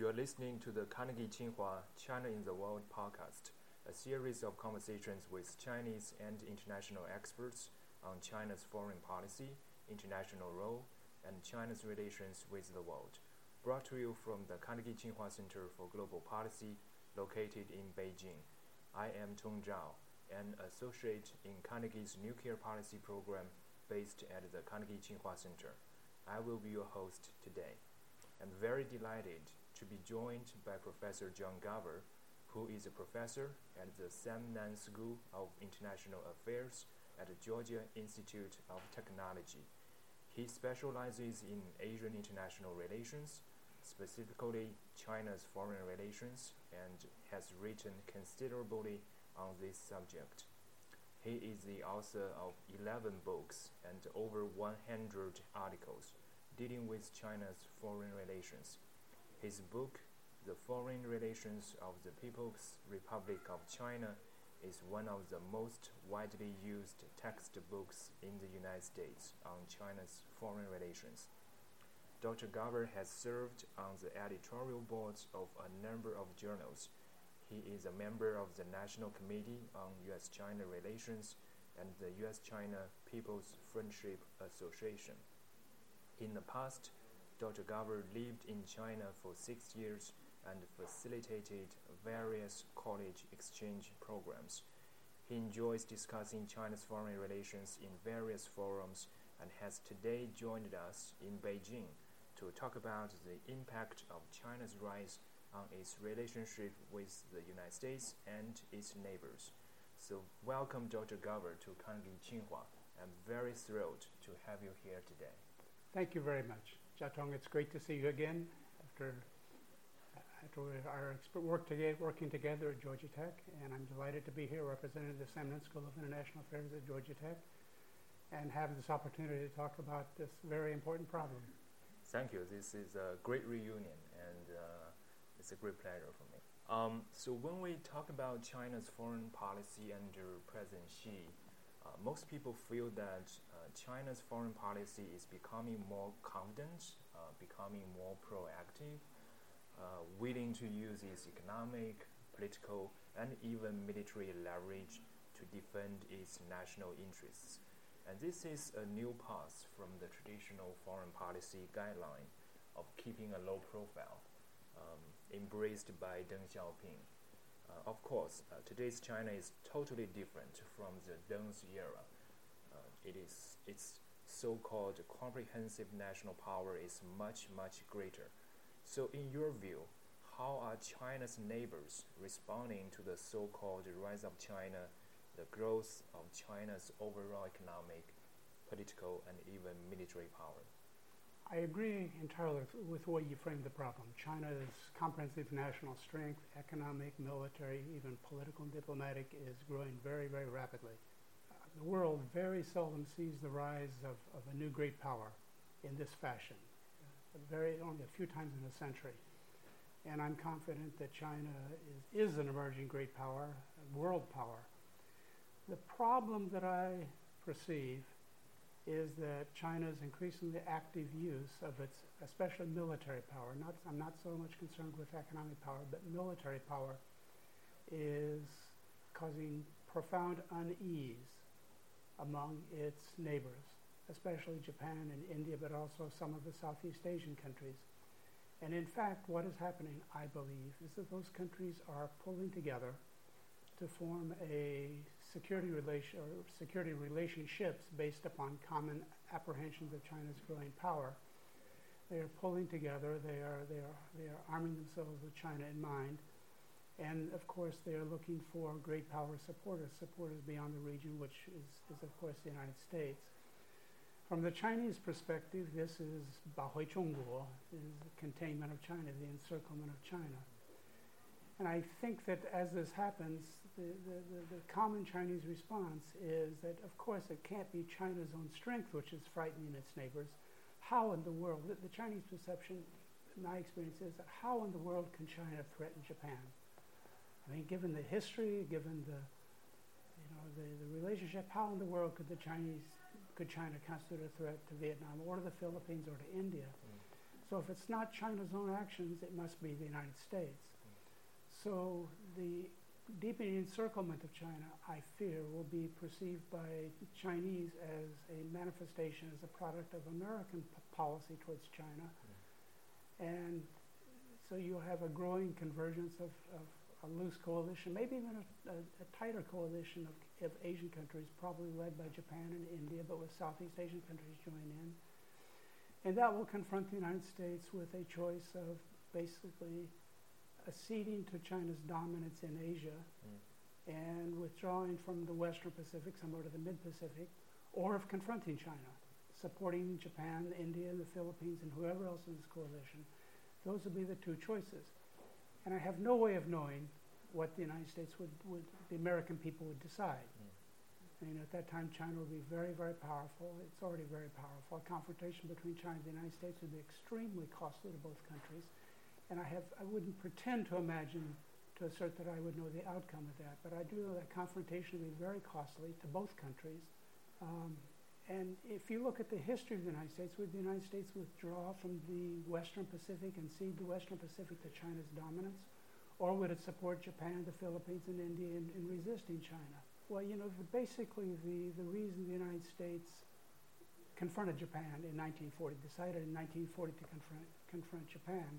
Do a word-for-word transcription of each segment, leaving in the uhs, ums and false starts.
You are listening to the Carnegie Tsinghua China in the World podcast, a series of conversations with Chinese and international experts on China's foreign policy, international role, and China's relations with the world. Brought to you from the Carnegie Tsinghua Center for Global Policy, located in Beijing. I am Tong Zhao, an associate in Carnegie's Nuclear Policy Program based at the Carnegie Tsinghua Center. I will be your host today. I'm very delighted to be joined by Professor John Garver, who is a professor at the Sam Nan School of International Affairs at the Georgia Institute of Technology. He specializes in Asian international relations, specifically China's foreign relations, and has written considerably on this subject. He is the author of eleven books and over one hundred articles dealing with China's foreign relations. His book, The Foreign Relations of the People's Republic of China, is one of the most widely used textbooks in the United States on China's foreign relations. Doctor Garver has served on the editorial boards of a number of journals. He is a member of the National Committee on U S China Relations and the U S China People's Friendship Association. In the past, Doctor Garver lived in China for six years and facilitated various college exchange programs. He enjoys discussing China's foreign relations in various forums and has today joined us in Beijing to talk about the impact of China's rise on its relationship with the United States and its neighbors. So welcome, Doctor Garver, to Carnegie Tsinghua. I'm very thrilled to have you here today. Thank you very much. Jiatong, it's great to see you again after, after our work together, working together at Georgia Tech, and I'm delighted to be here representing the Sam Nan School of International Affairs at Georgia Tech and have this opportunity to talk about this very important problem. Thank you. This is a great reunion, and uh, it's a great pleasure for me. Um, so when we talk about China's foreign policy under President Xi, uh, most people feel that uh, China's foreign policy is becoming more confident, uh, becoming more proactive, uh, willing to use its economic, political, and even military leverage to defend its national interests. And this is a new path from the traditional foreign policy guideline of keeping a low profile, um, embraced by Deng Xiaoping. Uh, of course, uh, today's China is totally different from the Deng's era. Uh, it is its so-called comprehensive national power is much, much greater. So in your view, how are China's neighbors responding to the so-called rise of China, the growth of China's overall economic, political, and even military power? I agree entirely with the way you framed the problem. China's comprehensive national strength, economic, military, even political and diplomatic, is growing very, very rapidly. Uh, the world very seldom sees the rise of, of a new great power in this fashion, uh, very only a few times in a century. And I'm confident that China is, is an emerging great power, a world power. The problem that I perceive is that China's increasingly active use of its, especially military power, not, I'm not so much concerned with economic power, but military power is causing profound unease among its neighbors, especially Japan and India, but also some of the Southeast Asian countries. And in fact, what is happening, I believe, is that those countries are pulling together to form a security relation or security relationships based upon common apprehensions of China's growing power. They are pulling together. They are they are they are arming themselves with China in mind, and of course they are looking for great power supporters, supporters beyond the region, which is is of course the United States. From the Chinese perspective, this is Bahui Zhongguo, is the containment of China, the encirclement of China. And I think that as this happens, the, the, the, the common Chinese response is that, of course, it can't be China's own strength which is frightening its neighbors. How in the world, the, the Chinese perception, in my experience, is that how in the world can China threaten Japan? I mean, given the history, given the, you know, the, the relationship, how in the world could the Chinese, could China constitute a threat to Vietnam or to the Philippines or to India? So if it's not China's own actions, it must be the United States. So the deepening encirclement of China, I fear, will be perceived by Chinese as a manifestation, as a product of American p- policy towards China. Mm. And so you'll have a growing convergence of, of a loose coalition, maybe even a, a, a tighter coalition of, of Asian countries, probably led by Japan and India, but with Southeast Asian countries join in. And that will confront the United States with a choice of basically acceding to China's dominance in Asia mm. and withdrawing from the Western Pacific, somewhere to the mid-Pacific, or of confronting China, supporting Japan, India, and the Philippines, and whoever else in this coalition. Those would be the two choices. And I have no way of knowing what the United States would, would the American people would decide. Mm. I mean, at that time, China would be very, very powerful. It's already very powerful. A confrontation between China and the United States would be extremely costly to both countries. And I have, I wouldn't pretend to imagine, to assert that I would know the outcome of that, but I do know that confrontation would be very costly to both countries. Um, and if you look at the history of the United States, would the United States withdraw from the Western Pacific and cede the Western Pacific to China's dominance? Or would it support Japan, the Philippines, and India in, in resisting China? Well, you know, the, basically the, the reason the United States confronted Japan in nineteen forty, decided in nineteen forty to confront, confront Japan,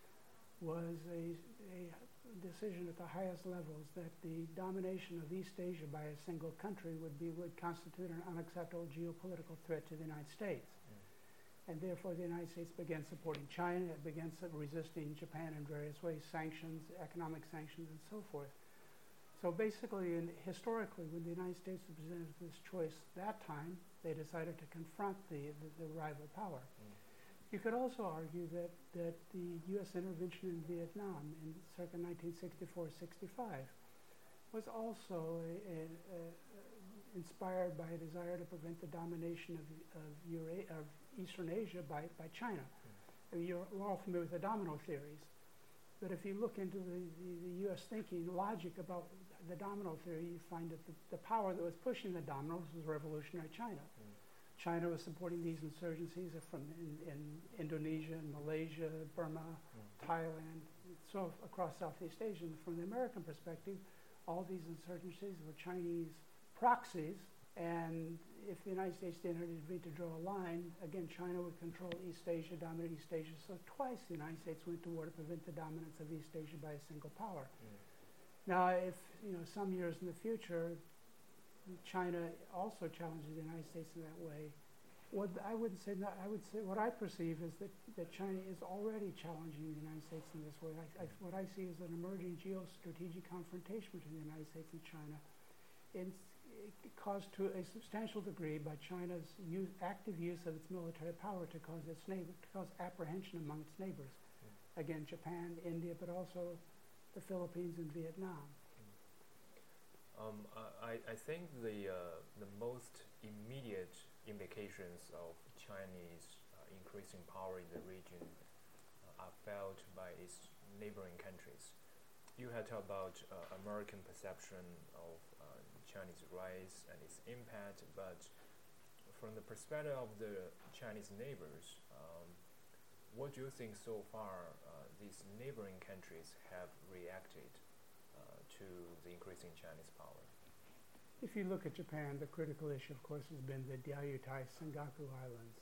was a, a decision at the highest levels that the domination of East Asia by a single country would be would constitute an unacceptable geopolitical threat to the United States. Mm. And therefore the United States began supporting China, it began resisting Japan in various ways, sanctions, economic sanctions, and so forth. So basically, in, historically, when the United States was presented with this choice that time, they decided to confront the, the, the rival power. Mm. You could also argue that, that the U S intervention in Vietnam in circa nineteen sixty-four sixty-five was also a, a, a inspired by a desire to prevent the domination of, of, Eura- of Eastern Asia by, by China. Mm. I mean, you're, we're all familiar with the domino theories, but if you look into the, the, the U S thinking logic about the domino theory, you find that the, the power that was pushing the dominoes was revolutionary China. Mm. China was supporting these insurgencies from in, in Indonesia, Malaysia, Burma, mm. Thailand, so across Southeast Asia. And from the American perspective, all these insurgencies were Chinese proxies, and if the United States didn't intervene to draw a line, again, China would control East Asia, dominate East Asia. So twice the United States went to war to prevent the dominance of East Asia by a single power. Mm. Now, if you know some years in the future, China also challenges the United States in that way. What I wouldn't say that, I would say what I perceive is that, that China is already challenging the United States in this way. I, I, what I see is an emerging geostrategic confrontation between the United States and China, in, caused to a substantial degree by China's use, active use of its military power to cause its neighbor, to cause apprehension among its neighbors. Mm. Again, Japan, India, but also the Philippines and Vietnam. Um, I, I think the uh, the most immediate implications of Chinese uh, increasing power in the region uh, are felt by its neighboring countries. You had talked about uh, American perception of uh, Chinese rise and its impact, but from the perspective of the Chinese neighbors, um, what do you think so far uh, these neighboring countries have reacted to the increasing Chinese power? If you look at Japan, the critical issue, of course, has been the Diaoyutai Sengaku Islands.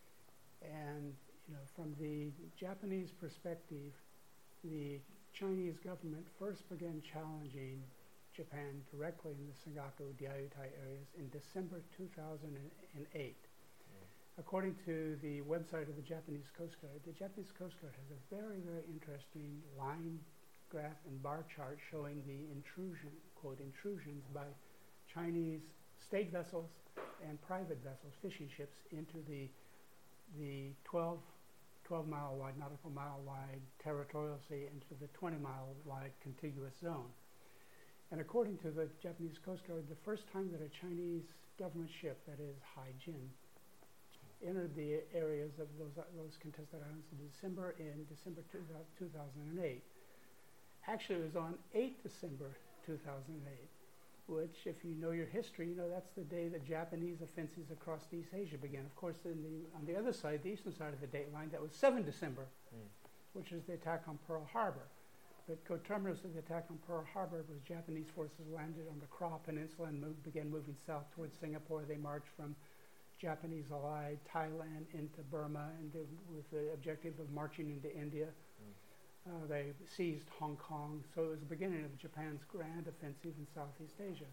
And you know, from the Japanese perspective, the Chinese government first began challenging Japan directly in the Sengaku Diaoyutai areas in December two thousand eight. Mm. According to the website of the Japanese Coast Guard, the Japanese Coast Guard has a very, very interesting line graph and bar chart showing the intrusion, quote, intrusions by Chinese state vessels and private vessels, fishing ships, into the the twelve, twelve mile wide, nautical mile wide territorial sea, into the twenty mile wide contiguous zone. And according to the Japanese Coast Guard, the first time that a Chinese government ship, that is Haijin, entered the areas of those, those contested islands in December, in December two thousand eight. Actually, it was on the eighth of December two thousand eight. which, if you know your history, you know that's the day that Japanese offensives across East Asia began. Of course, in the, on the other side, the eastern side of the date line, that was the seventh of December, mm. which is the attack on Pearl Harbor. But coterminous with the attack on Pearl Harbor was Japanese forces landed on the Kra Peninsula and moved, began moving south towards Singapore. They marched from Japanese allied Thailand into Burma, and they, with the objective of marching into India. Mm. Uh, they seized Hong Kong, so it was the beginning of Japan's grand offensive in Southeast Asia.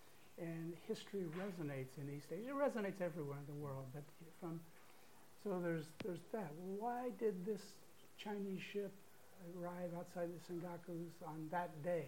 And history resonates in East Asia. It resonates everywhere in the world, but from so there's there's that. Why did this Chinese ship arrive outside the Sengakus on that day?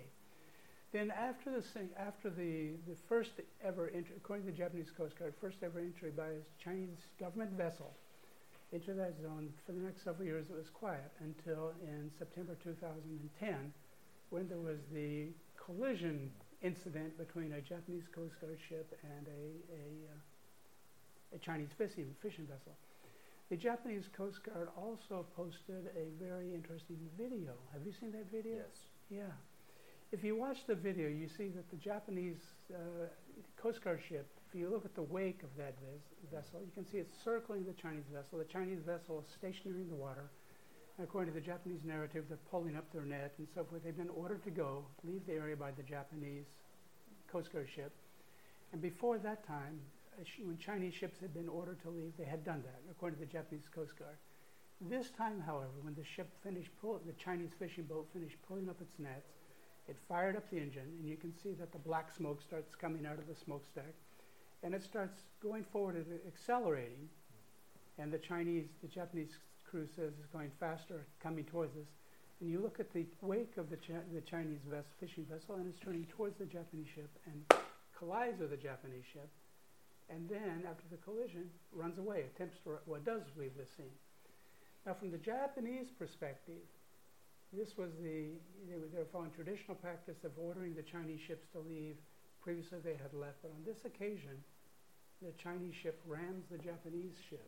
Then after the after the the first ever entry, according to the Japanese Coast Guard, first ever entry by a Chinese government vessel into that zone, for the next several years it was quiet until in September two thousand ten, when there was the collision incident between a Japanese Coast Guard ship and a a, uh, a Chinese fishing fishing vessel. The Japanese Coast Guard also posted a very interesting video. Have you seen that video? Yes. Yeah. If you watch the video, you see that the Japanese uh, Coast Guard ship, if you look at the wake of that ves- vessel, you can see it circling the Chinese vessel. The Chinese vessel is stationary in the water. And according to the Japanese narrative, they're pulling up their net and so forth. They've been ordered to go, leave the area by the Japanese Coast Guard ship. And before that time, uh, sh- when Chinese ships had been ordered to leave, they had done that, according to the Japanese Coast Guard. This time, however, when the ship finished, pull- the Chinese fishing boat finished pulling up its nets, it fired up the engine, and you can see that the black smoke starts coming out of the smokestack, and it starts going forward and accelerating, and the Chinese, the Japanese crew says it's going faster, coming towards us, and you look at the wake of the, Chi- the Chinese ves- fishing vessel, and it's turning towards the Japanese ship and collides with the Japanese ship, and then, after the collision, runs away, attempts to, well, it does leave the scene. Now, from the Japanese perspective, this was the, they were, they were following traditional practice of ordering the Chinese ships to leave. Previously they had left, but on this occasion, the Chinese ship rams the Japanese ship.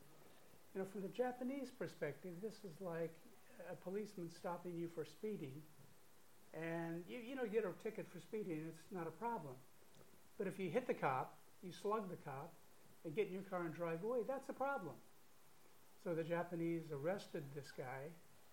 You know, from the Japanese perspective, this is like a policeman stopping you for speeding, and you, you know, you get a ticket for speeding, it's not a problem. But if you hit the cop, you slug the cop, and get in your car and drive away, that's a problem. So the Japanese arrested this guy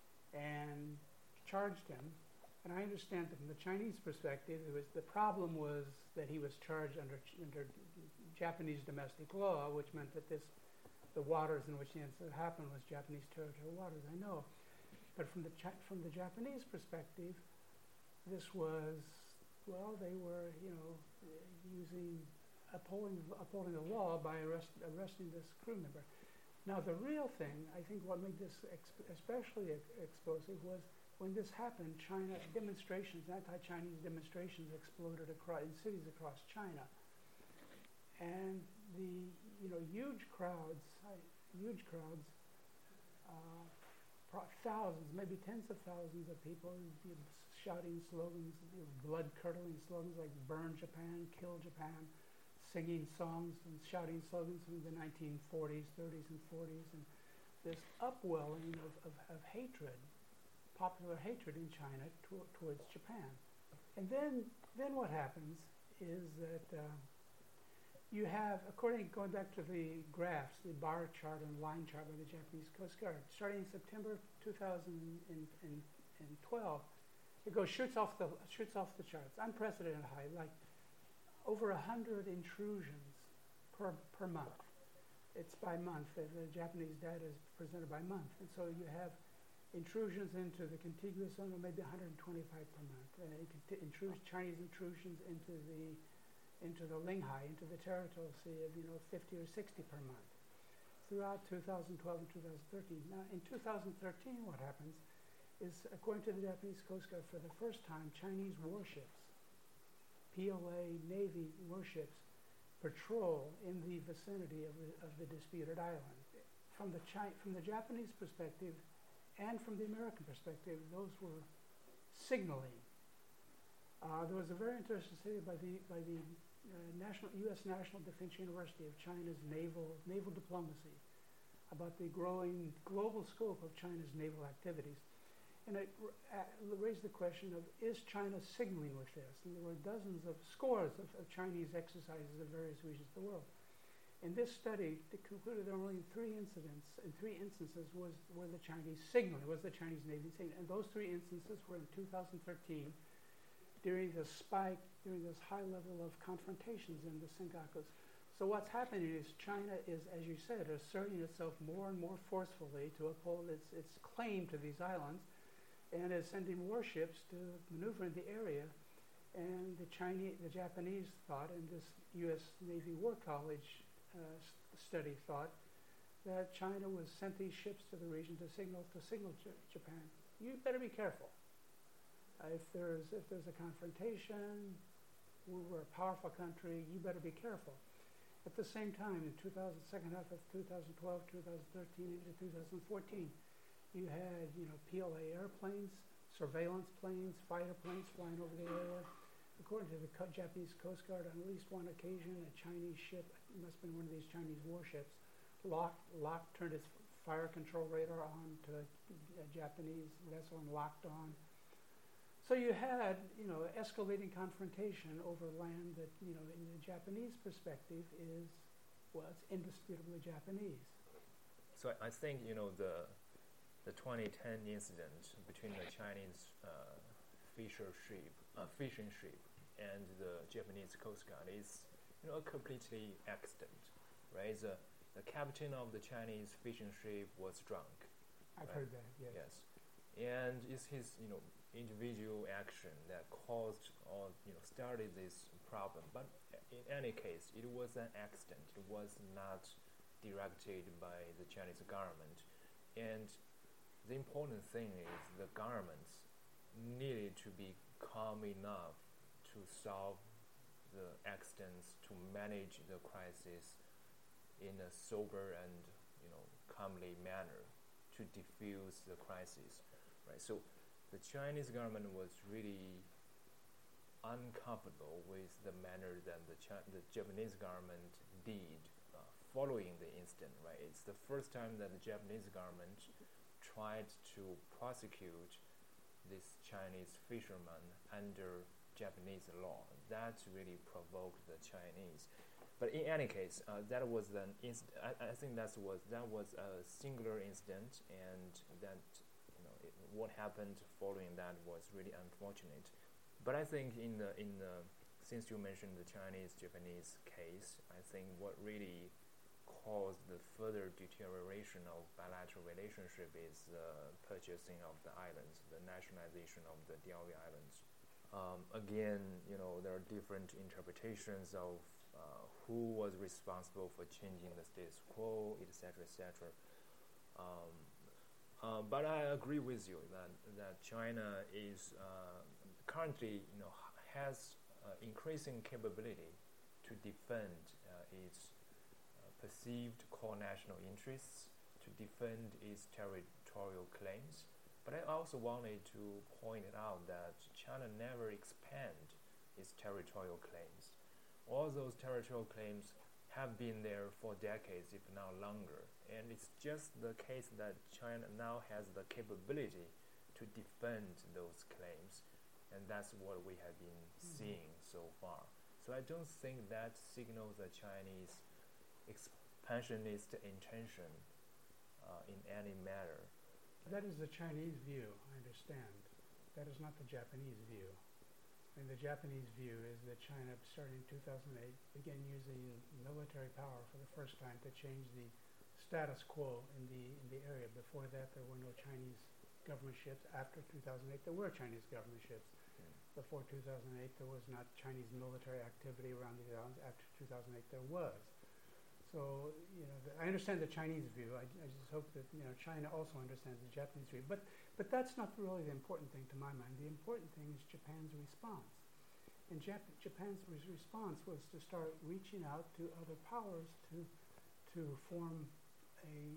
and charged him. And I understand that from the Chinese perspective, it was, the problem was that he was charged under, under Japanese domestic law, which meant that this, the waters in which the incident happened was Japanese territorial waters, I know. But from the, Chi- from the Japanese perspective, this was, well, they were, you know, using, upholding, upholding the law by arrest, arresting this crew member. Now, the real thing, I think what made this exp- especially ex- explosive was when this happened, China demonstrations, anti-Chinese demonstrations exploded across, in cities across China. And the, you know, huge crowds, uh, huge crowds, uh, pro- thousands, maybe tens of thousands of people you know, shouting slogans, you know, blood-curdling slogans like "Burn Japan," "Kill Japan," singing songs and shouting slogans from the nineteen forties, thirties, and forties, and this upwelling of, of, of hatred, popular hatred in China to, towards Japan. And then, then what happens is that uh, you have, according, going back to the graphs, the bar chart and line chart by the Japanese Coast Guard, starting in September two thousand twelve, it goes, shoots off the, shoots off the charts, unprecedented high, like over a hundred intrusions per per month. It's by month. The, the Japanese data is presented by month, and so you have intrusions into the contiguous zone of maybe one hundred twenty-five per month. Uh, cont- intrusion, Chinese intrusions into the into the Linghai, into the territorial sea of you know fifty or sixty per month throughout two thousand twelve and two thousand thirteen. Now, in two thousand thirteen, what happens is, according to the Japanese Coast Guard, for the first time, Chinese warships, P L A Navy warships, patrol in the vicinity of the, of the disputed island. From the Chi- from the Japanese perspective and from the American perspective, those were signaling. Uh, there was a very interesting study by the by the uh, National U S National Defense University of China's naval naval diplomacy about the growing global scope of China's naval activities. And it r- a- raised the question of, is China signaling with this? And there were dozens of scores of, of Chinese exercises in various regions of the world. In this study, they concluded there were only three incidents, in three instances was were the Chinese signaling, was the Chinese Navy signaling. And those three instances were in two thousand thirteen, during the spike, during this high level of confrontations in the Senkakus. So what's happening is China is, as you said, asserting itself more and more forcefully to uphold its, its claim to these islands, and is sending warships to maneuver in the area. And the Chinese, the Japanese thought, and this U S Navy War College uh, s- study thought, that China was sent these ships to the region to signal to signal J- Japan. You better be careful. Uh, if there's if there's a confrontation, we're a powerful country. You better be careful. At the same time, in two thousand, second half of two thousand twelve, two thousand thirteen, into two thousand fourteen, you had, you know, P L A airplanes, surveillance planes, fighter planes flying over the area. According to the co- Japanese Coast Guard, on at least one occasion, a Chinese ship, it must have been one of these Chinese warships, locked, locked, turned its fire control radar on to a, a Japanese vessel and locked on. So you had, you know, escalating confrontation over land that, you know, in the Japanese perspective is, well, it's indisputably Japanese. So I, I think, you know, the the twenty ten incident between the Chinese uh, fisher ship, uh, fishing ship and the Japanese Coast Guard is, you know, a completely accident, right? The, the captain of the Chinese fishing ship was drunk. I've right? heard that, yes. Yes. And it's his, you know, individual action that caused or, you know, started this problem. But in any case, it was an accident. It was not directed by the Chinese government. And the important thing is the governments needed to be calm enough to solve the accidents, to manage the crisis in a sober and, you know, calmly manner, to diffuse the crisis, right? So the Chinese government was really uncomfortable with the manner that the, Chi- the Japanese government did uh, following the incident, right? It's the first time that the Japanese government tried to prosecute this Chinese fisherman under Japanese law. That really provoked the Chinese. But in any case, uh, that was an inc- I, I think that was that was a singular incident, and that, you know, it, what happened following that was really unfortunate. But I think in the in the since you mentioned the Chinese-Japanese case, I think what really caused the further deterioration of bilateral relationship is the purchasing of the islands, the nationalization of the Diaoyu Islands. Um, again, you know, there are different interpretations of uh, who was responsible for changing the status quo, et cetera, et cetera. Um, uh, but I agree with you that that China is uh, currently, you know, has uh, increasing capability to defend uh, its uh, perceived core national interests, to defend its territorial claims. But I also wanted to point out that China never expand its territorial claims. All those territorial claims have been there for decades, if not longer. And it's just the case that China now has the capability to defend those claims. And that's what we have been mm-hmm. seeing so far. So I don't think that signals a Chinese expansionist intention uh, in any matter. That is the Chinese view, I understand. That is not the Japanese view. And the Japanese view is that China, starting in two thousand eight, began using military power for the first time to change the status quo in the in the area. Before that, there were no Chinese government ships. After two thousand eight, there were Chinese government ships. Mm. Before two thousand eight, there was not Chinese military activity around the islands. After two thousand eight, there was. So, you know, the, I understand the Chinese view. I, I just hope that, you know, China also understands the Japanese view. But, but that's not really the important thing to my mind. The important thing is Japan's response. And Jap- Japan's res- response was to start reaching out to other powers to, to form a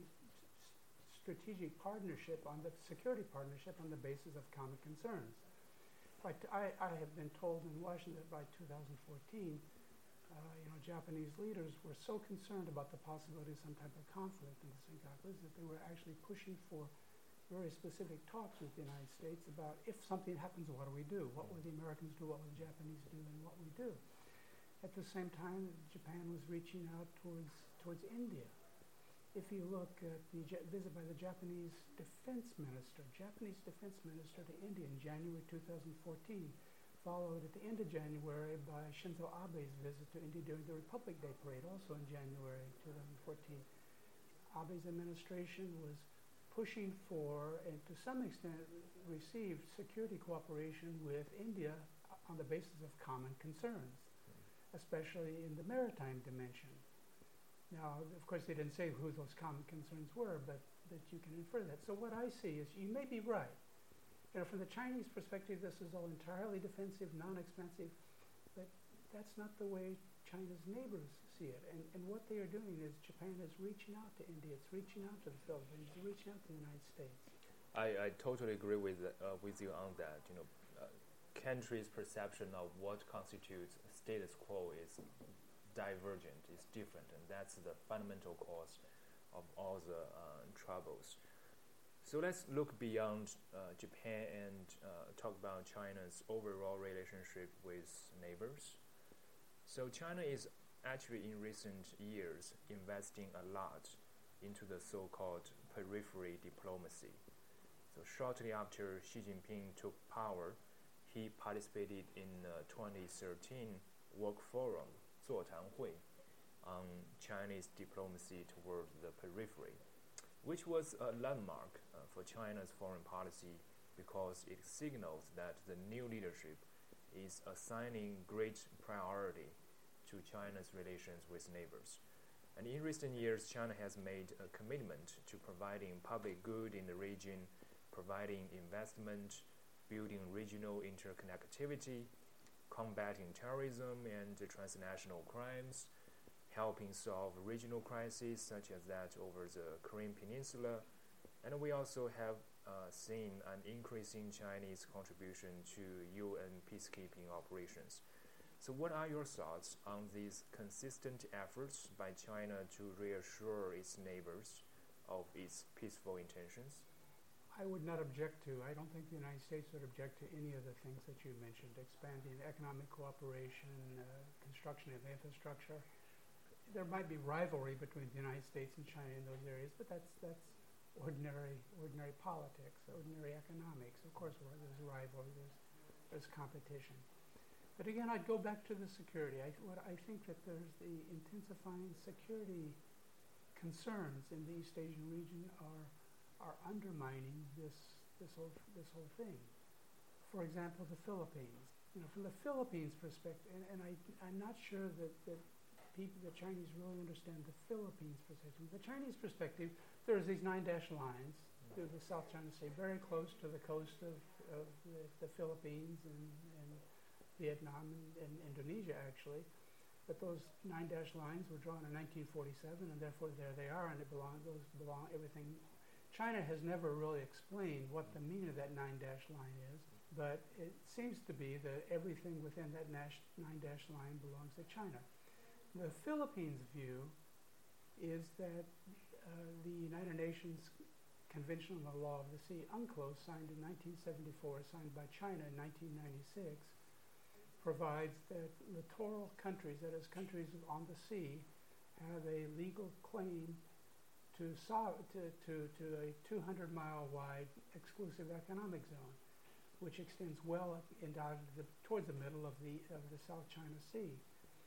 s- strategic partnership, on the security partnership on the basis of common concerns. Like I, I have been told in Washington by two thousand fourteen, Uh, you know, Japanese leaders were so concerned about the possibility of some type of conflict in the Senkakus that they were actually pushing for very specific talks with the United States about if something happens, what do we do? What will the Americans do? What will the Japanese do? And what we do? At the same time, Japan was reaching out towards towards India. If you look at the ja- visit by the Japanese defense minister, Japanese defense minister to India in January two thousand fourteen, followed at the end of January by Shinzo Abe's visit to India during the Republic Day parade, also in January two thousand fourteen. Abe's administration was pushing for, and to some extent received, security cooperation with India on the basis of common concerns, especially in the maritime dimension. Now, of course, they didn't say who those common concerns were, but that you can infer that. So what I see is, you may be right. You know, from the Chinese perspective, this is all entirely defensive, non-expensive, but that's not the way China's neighbors see it. And, and what they are doing is Japan is reaching out to India, it's reaching out to the Philippines, it's reaching out to the United States. I, I totally agree with uh, with you on that. You know, uh, countries' perception of what constitutes status quo is divergent, is different, and that's the fundamental cause of all the uh, troubles. So let's look beyond uh, Japan and uh, talk about China's overall relationship with neighbors. So China is actually in recent years investing a lot into the so-called periphery diplomacy. So shortly after Xi Jinping took power, he participated in the twenty thirteen Work Forum, 座谈会, on Chinese diplomacy toward the periphery, which was a landmark uh, for China's foreign policy because it signals that the new leadership is assigning great priority to China's relations with neighbors. And in recent years, China has made a commitment to providing public good in the region, providing investment, building regional interconnectivity, combating terrorism and transnational crimes, helping solve regional crises such as that over the Korean Peninsula. And we also have uh, seen an increasing Chinese contribution to U N peacekeeping operations. So what are your thoughts on these consistent efforts by China to reassure its neighbors of its peaceful intentions? I would not object to, I don't think the United States would object to any of the things that you mentioned, expanding economic cooperation, uh, construction of infrastructure. There might be rivalry between the United States and China in those areas, but that's that's ordinary ordinary politics, ordinary economics. Of course, where there's rivalry, there's, there's competition. But again, I'd go back to the security. I, what I think that there's the intensifying security concerns in the East Asian region are are undermining this this whole this whole thing. For example, the Philippines. You know, from the Philippines perspective, and, and I I'm not sure that that people, the Chinese, really understand the Philippines perspective. From the Chinese perspective, there's these nine dash lines through the South China Sea, very close to the coast of, of the, the Philippines and, and Vietnam and, and Indonesia, actually. But those nine dash lines were drawn in nineteen forty-seven, and therefore there they are, and it belong, those belong, everything. China has never really explained what the meaning of that nine dash line is, but it seems to be that everything within that nine dash line belongs to China. The Philippines' view is that uh, the United Nations Convention on the Law of the Sea, UNCLOS, signed in nineteen seventy-four, signed by China in nineteen ninety-six, provides that littoral countries, that is, countries on the sea, have a legal claim to, so, to, to, to a two hundred mile wide exclusive economic zone, which extends well up into the, towards the middle of the, of the South China Sea.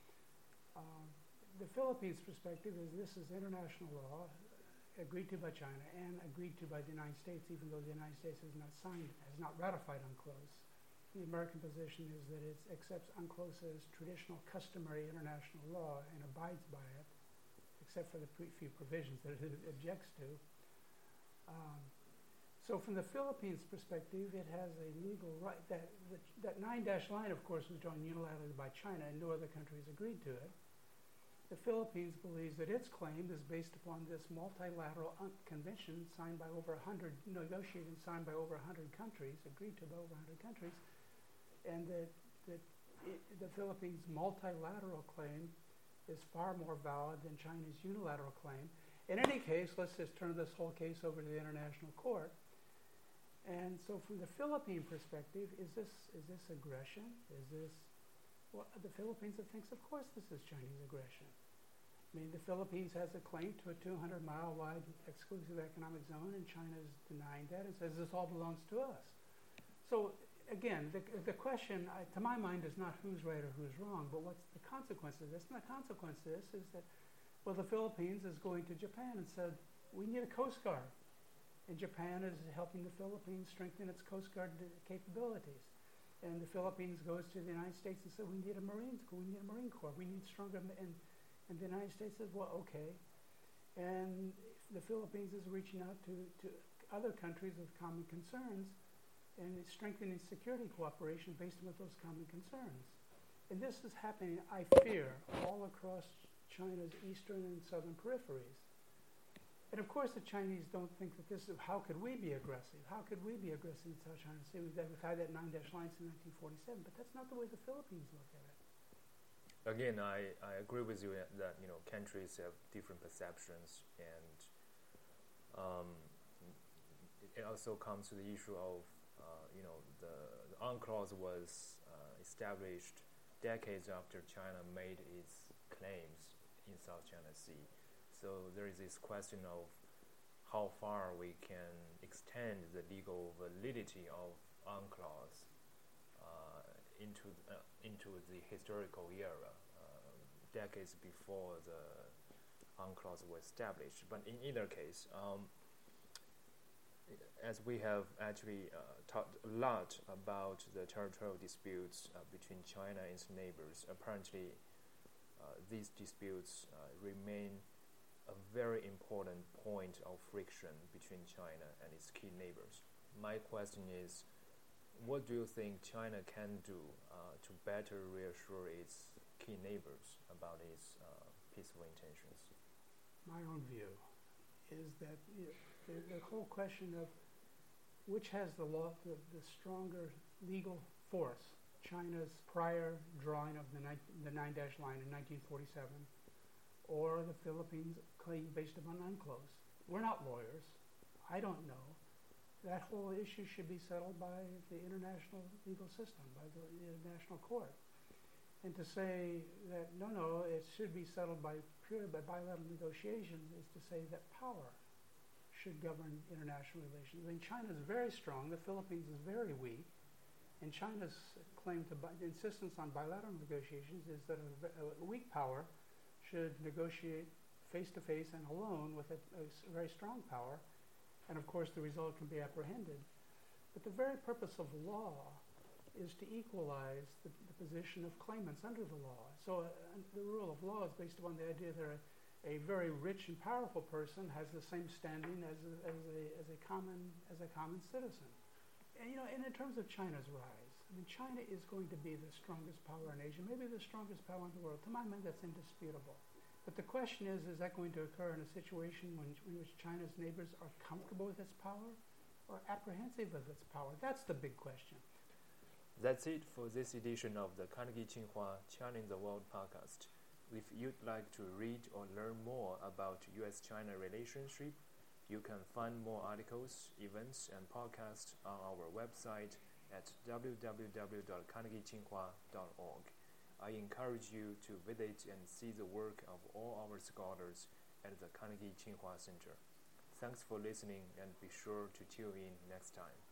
Uh, the Philippines' perspective is this is international law, agreed to by China and agreed to by the United States, even though the United States has not signed, has not ratified UNCLOS. The American position is that it accepts UNCLOS as traditional, customary international law and abides by it, except for the pre- few provisions that it objects to. Um, so from the Philippines' perspective, it has a legal right. That, that, that nine dash line, of course, was drawn unilaterally by China, and no other countries agreed to it. The Philippines believes that its claim is based upon this multilateral un- convention signed by over one hundred, negotiated and signed by over one hundred countries, agreed to by over one hundred countries, and that, that it, the Philippines' multilateral claim is far more valid than China's unilateral claim. In any case, let's just turn this whole case over to the International Court. And so from the Philippine perspective, is this is this aggression? Is this, well, the Philippines thinks, of course this is Chinese aggression. I mean, the Philippines has a claim to a two hundred mile wide exclusive economic zone, and China is denying that and says this all belongs to us. So again, the, the question, uh, to my mind, is not who's right or who's wrong, but what's the consequence of this? And the consequence of this is that, well, the Philippines is going to Japan and said, we need a Coast Guard. And Japan is helping the Philippines strengthen its Coast Guard capabilities. And the Philippines goes to the United States and says, we need a Marine Corps, we need a Marine Corps, we need stronger, and, and the United States says, well, okay. And the Philippines is reaching out to, to other countries with common concerns, and it's strengthening security cooperation based on those common concerns. And this is happening, I fear, all across China's eastern and southern peripheries. And of course the Chinese don't think that this is, how could we be aggressive? How could we be aggressive in South China Sea? We've, we've had that nine-dash line since nineteen forty-seven, but that's not the way the Philippines look at it. Again, I, I agree with you that, you know, countries have different perceptions, and um, it also comes to the issue of, uh, you know, the, the UNCLOS was uh, established decades after China made its claims in South China Sea. So there is this question of how far we can extend the legal validity of UNCLOS uh, into uh, into the historical era, uh, decades before the UNCLOS was established. But in either case, um, as we have actually uh, talked a lot about the territorial disputes uh, between China and its neighbors, apparently uh, these disputes uh, remain a very important point of friction between China and its key neighbors. My question is, what do you think China can do uh, to better reassure its key neighbors about its uh, peaceful intentions? My own view is that, you know, the, the whole question of which has the law, the, the stronger legal force, China's prior drawing of the, ni- the nine-dash line in nineteen forty-seven, or the Philippines claim based upon UNCLOS. We're not lawyers. I don't know. That whole issue should be settled by the international legal system, by the international court. And to say that, no, no, it should be settled by purely by bilateral negotiations is to say that power should govern international relations. I mean, China is very strong. The Philippines is very weak. And China's claim to bi- insistence on bilateral negotiations is that a, a weak power should negotiate face-to-face and alone with a, a s- very strong power, and of course the result can be apprehended. But the very purpose of law is to equalize the, the position of claimants under the law. So uh, the rule of law is based upon the idea that a, a very rich and powerful person has the same standing as a, as a, as a common as a common citizen. And, you know, and in terms of China's rise, I mean, China is going to be the strongest power in Asia, maybe the strongest power in the world. To my mind, that's indisputable. But the question is, is that going to occur in a situation when, in which China's neighbors are comfortable with its power or apprehensive of its power? That's the big question. That's it for this edition of the Carnegie Tsinghua China in the World podcast. If you'd like to read or learn more about U S China relationship, you can find more articles, events, and podcasts on our website at w w w dot carnegie tsinghua dot org. I encourage you to visit and see the work of all our scholars at the Carnegie Tsinghua Center. Thanks for listening, and be sure to tune in next time.